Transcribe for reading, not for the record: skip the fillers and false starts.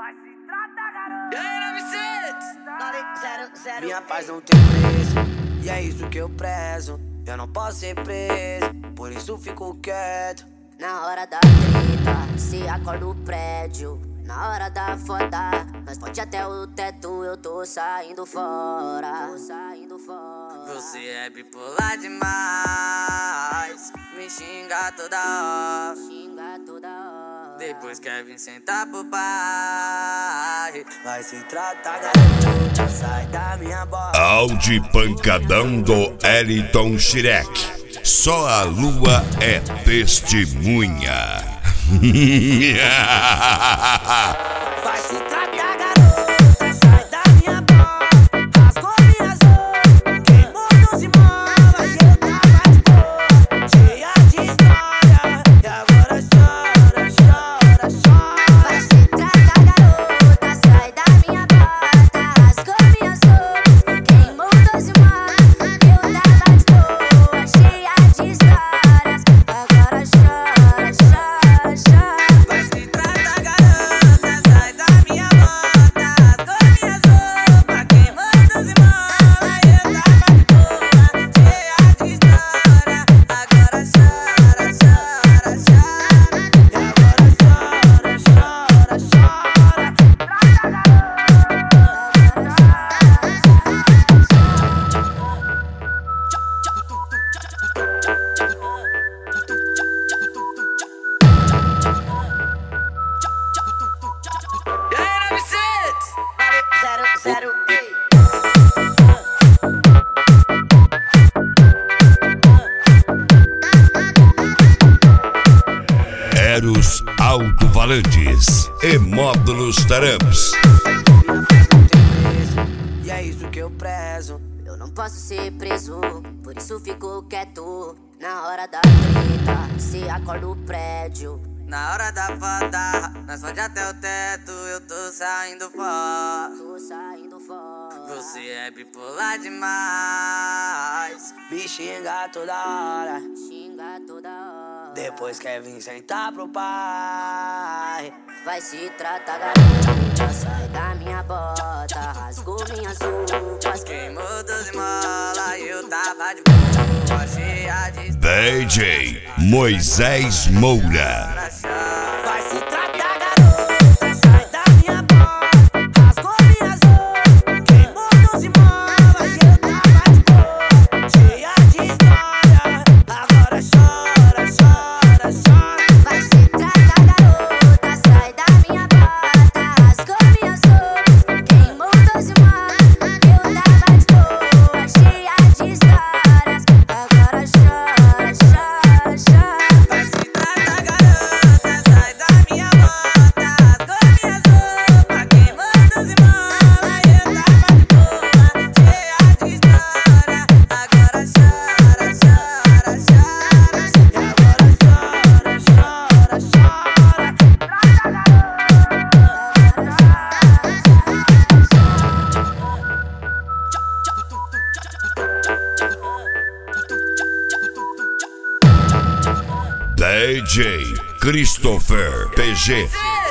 Minha paz não tem preço, e é isso que eu prezo. Eu não posso ser preso, por isso fico quieto. Na hora da treta, se acorda o prédio. Na hora da foda, nós pode até o teto. Eu tô saindo fora. Você é bipolar demais, me xinga toda hora. Depois quer vir sentar pro pai. Vai se tratar, garota, sai da minha boca. Audi pancadão do Elton Shrek. Só a lua é testemunha. Vai se tratar, garota, sai da minha boca. Rasgou minhas roupas, queimou 12 molas. E eu tava de boa, cheia de história. E agora chora, chora, chora. Vai se tratar, garota, sai da minha porta. Rasgou minhas roupas, queimou 12 molas. Eu tava de boa, cheia de histórias. Agora chora, chora, chora. Vai se tratar, garota, sai da minha bota. Rasgou minhas roupas, queimou 12 molas. E eu tava de boa, cheia de história. Agora chora, chora, chora. E agora chora, chora, chora. E aí, 900? Zero, Eros Alto-Falantes e Módulos Taramps. E é isso que eu prezo. eu não posso ser preso, por isso fico quieto. Na hora da treta, se acorda o prédio. Na hora da foda, nós pode até o teto. Eu tô saindo fora. Você é bipolar demais, me xinga toda hora. Depois quer vir sentar pro pai. Vai se tratar, garota, sai da minha bota. Rasgou minhas roupas, Queimou 12 molas e eu tava de boa, cheia de DJ Moisés Moura. Vai se tratar, garota, sai da minha boca. Rasgou minhas roupas, queimou 12 molas. E eu tava de boa, cheia de história. Agora chora, chora, chora. vai se tratar, garota, sai da minha bota. Rasgou minhas roupas, queimou 12 molas. Eu tava de boa, cheia de histórias. Agora chora, chora, chora. Vai se tratar, garota, sai da minha bota. Rasgou minhas roupas, queimou 12 molas. E eu tava de boa, cheia de história. Agora chora, chora, chora. E agora chora, chora, chora. DJ Christopher PG.